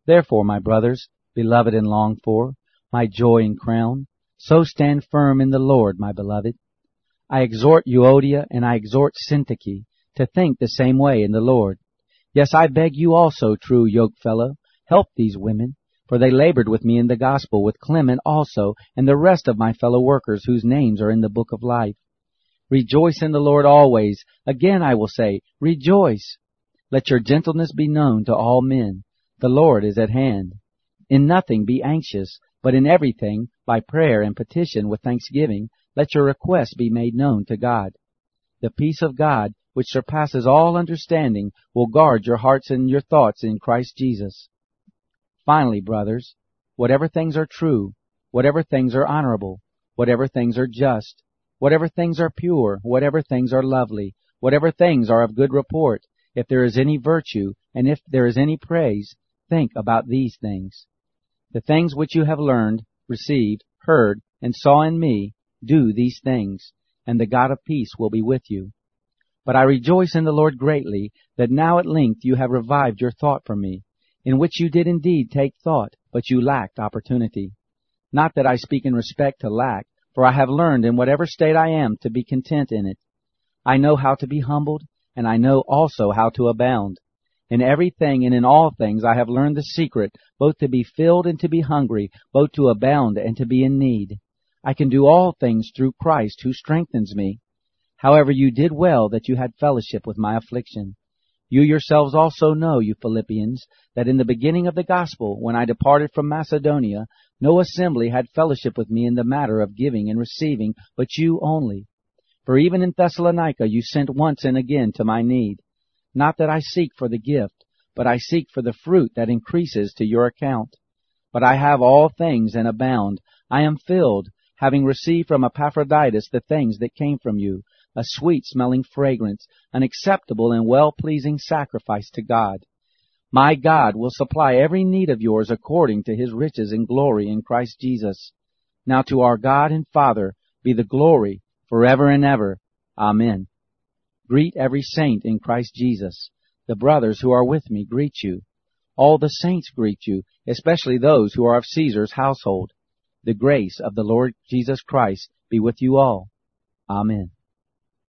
Therefore, my brothers, beloved and longed for, my joy and crown, so stand firm in the Lord, my beloved. I exhort Euodia and I exhort Syntyche to think the same way in the Lord. Yes, I beg you also, true yokefellow, help these women, for they labored with me in the gospel, with Clement also, and the rest of my fellow workers whose names are in the book of life. Rejoice in the Lord always. Again I will say, rejoice. Let your gentleness be known to all men. The Lord is at hand. In nothing be anxious, but in everything, by prayer and petition with thanksgiving, let your requests be made known to God. The peace of God, which surpasses all understanding, will guard your hearts and your thoughts in Christ Jesus. Finally, brothers, whatever things are true, whatever things are honorable, whatever things are just, whatever things are pure, whatever things are lovely, whatever things are of good report, if there is any virtue, and if there is any praise, think about these things. The things which you have learned, received, heard, and saw in me, do these things, and the God of peace will be with you. But I rejoice in the Lord greatly, that now at length you have revived your thought for me, in which you did indeed take thought, but you lacked opportunity. Not that I speak in respect to lack, for I have learned in whatever state I am to be content in it. I know how to be humbled, and I know also how to abound. In everything and in all things I have learned the secret, both to be filled and to be hungry, both to abound and to be in need. I can do all things through Christ who strengthens me. However, you did well that you had fellowship with my affliction. You yourselves also know, you Philippians, that in the beginning of the gospel, when I departed from Macedonia, no assembly had fellowship with me in the matter of giving and receiving, but you only. For even in Thessalonica you sent once and again to my need. Not that I seek for the gift, but I seek for the fruit that increases to your account. But I have all things and abound. I am filled, having received from Epaphroditus the things that came from you, a sweet-smelling fragrance, an acceptable and well-pleasing sacrifice to God. My God will supply every need of yours according to his riches and glory in Christ Jesus. Now to our God and Father be the glory forever and ever. Amen. Greet every saint in Christ Jesus. The brothers who are with me greet you. All the saints greet you, especially those who are of Caesar's household. The grace of the Lord Jesus Christ be with you all. Amen.